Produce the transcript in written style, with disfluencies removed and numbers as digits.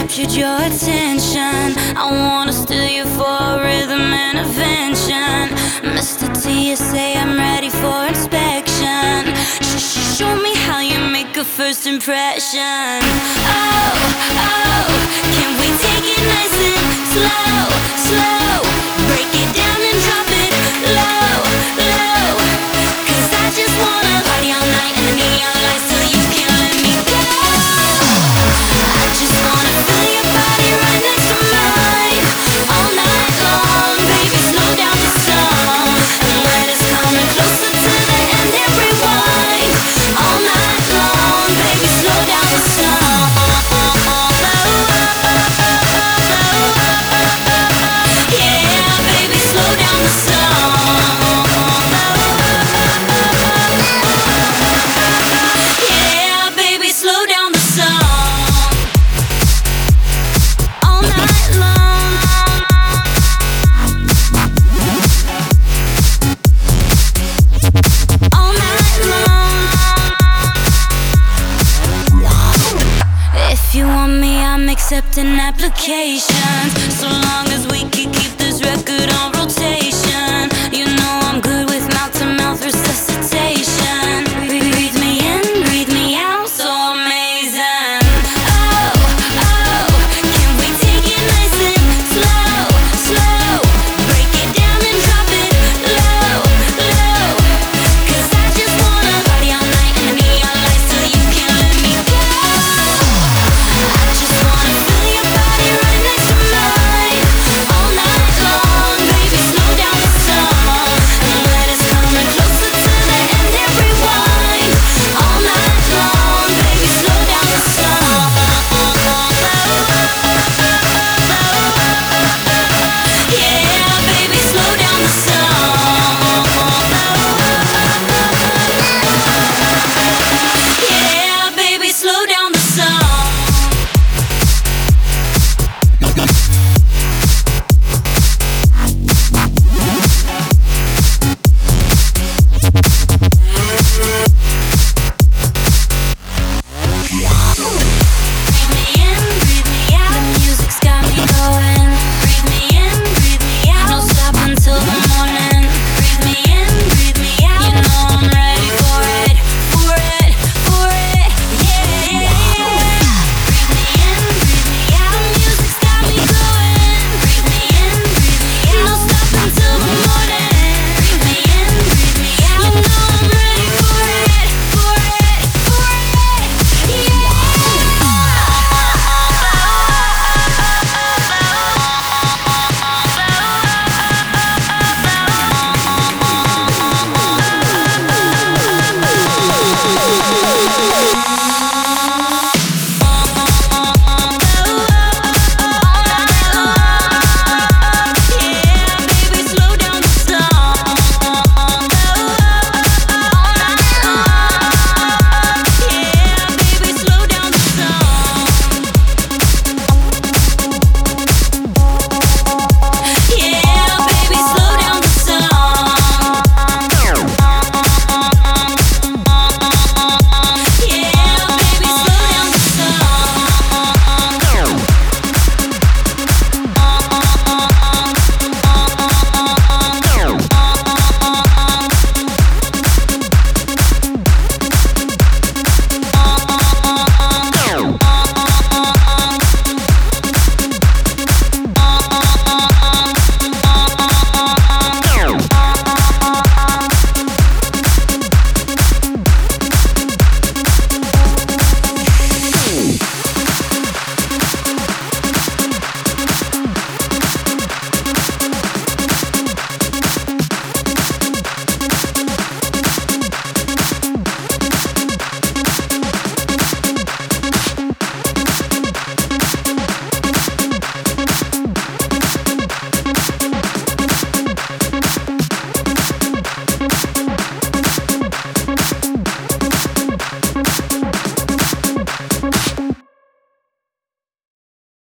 captured your attention. I wanna steal you for a rhythm intervention. Mr. TSA, I'm ready for inspection. Show me how you make a first impression. Oh, oh, can we take it nice and slow, slow? Break it down and drop it low, low. 'Cause I just wanna party all night in the neon lights till you can't let me go. I just wanna feel your body right next to mine all night long. Baby, slow down the song and let us come in closer to the end and rewind all night long. Baby, slow down the song. Yeah, baby, slow down the song. Yeah, baby, slow down the song. All night long. All night long. If you want me, I'm accepting application.